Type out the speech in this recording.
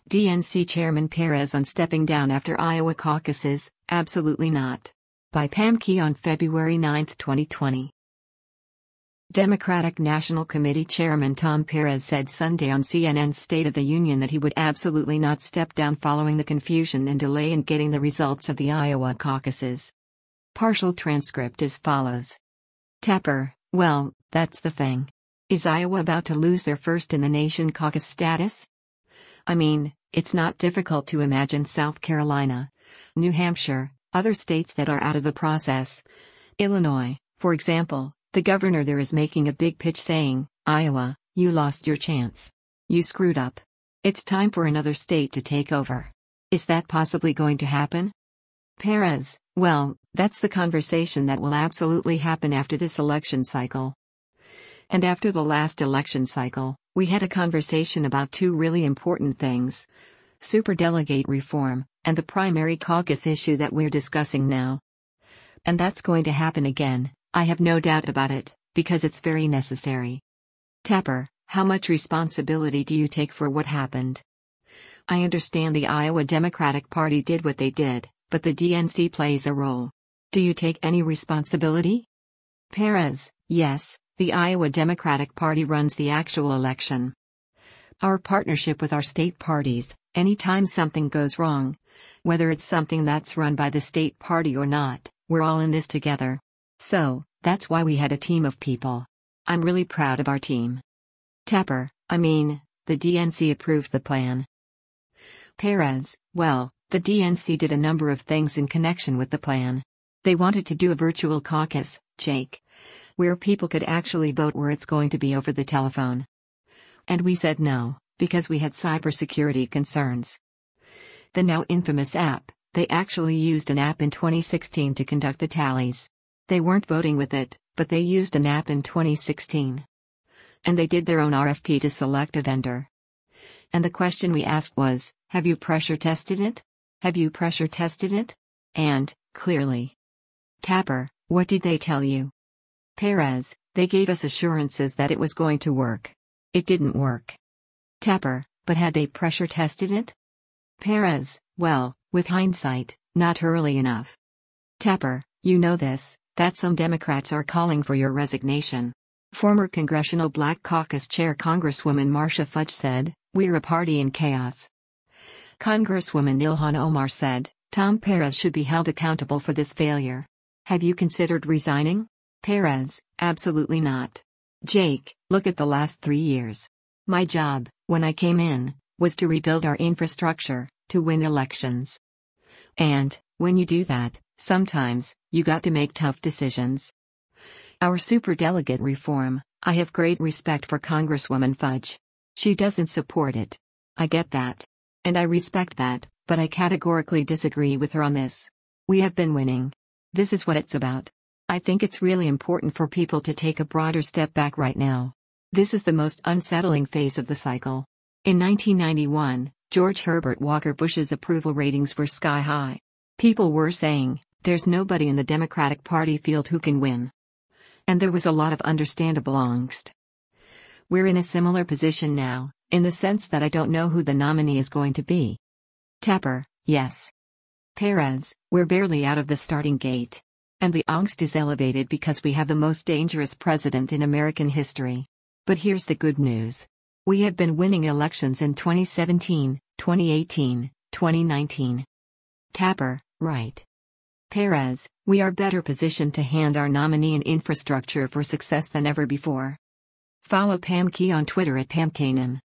DNC Chairman Perez on stepping down after Iowa caucuses, absolutely not. By Pam Key on February 9, 2020. Democratic National Committee Chairman Tom Perez said Sunday on CNN's State of the Union that he would absolutely not step down following the confusion and delay in getting the results of the Iowa caucuses. Partial transcript as follows. Tapper, well, that's the thing. Is Iowa about to lose their first-in-the-nation caucus status? I mean, it's not difficult to imagine South Carolina, New Hampshire, other states that are out of the process. Illinois, for example, the governor there is making a big pitch saying, Iowa, you lost your chance. You screwed up. It's time for another state to take over. Is that possibly going to happen? Perez, well, that's the conversation that will absolutely happen after this election cycle. And after the last election cycle, we had a conversation about two really important things: superdelegate reform, and the primary caucus issue that we're discussing now. And that's going to happen again, I have no doubt about it, because it's very necessary. Tapper, how much responsibility do you take for what happened? I understand the Iowa Democratic Party did what they did, but the DNC plays a role. Do you take any responsibility? Perez, yes, the Iowa Democratic Party runs the actual election. Our partnership with our state parties, anytime something goes wrong, whether it's something that's run by the state party or not, we're all in this together. So, that's why we had a team of people. I'm really proud of our team. Tapper, I mean, the DNC approved the plan. Perez, well, the DNC did a number of things in connection with the plan. They wanted to do a virtual caucus, Jake, where people could actually vote where it's going to be over the telephone. And we said no, because we had cybersecurity concerns. The now infamous app, they actually used an app in 2016 to conduct the tallies. They weren't voting with it, but they used an app in 2016. And they did their own RFP to select a vendor. And the question we asked was, have you pressure tested it? Have you pressure tested it? And, clearly. Tapper, what did they tell you? Perez, they gave us assurances that it was going to work. It didn't work. Tapper, but had they pressure tested it? Perez, well, with hindsight, not early enough. Tapper, you know this, that some Democrats are calling for your resignation. Former Congressional Black Caucus Chair Congresswoman Marcia Fudge said, we're a party in chaos. Congresswoman Ilhan Omar said, Tom Perez should be held accountable for this failure. Have you considered resigning? Perez, absolutely not. Jake, look at the last 3 years. My job, when I came in, was to rebuild our infrastructure, to win elections. And, when you do that, sometimes, you got to make tough decisions. Our superdelegate reform, I have great respect for Congresswoman Fudge. She doesn't support it. I get that. And I respect that, but I categorically disagree with her on this. We have been winning. This is what it's about. I think it's really important for people to take a broader step back right now. This is the most unsettling phase of the cycle. In 1991, George Herbert Walker Bush's approval ratings were sky high. People were saying, there's nobody in the Democratic Party field who can win. And there was a lot of understandable angst. We're in a similar position now, in the sense that I don't know who the nominee is going to be. Tapper, yes. Perez, we're barely out of the starting gate. And the angst is elevated because we have the most dangerous president in American history. But here's the good news. We have been winning elections in 2017, 2018, 2019. Tapper, right. Perez, we are better positioned to hand our nominee an infrastructure for success than ever before. Follow Pam Key on Twitter at PamKanan.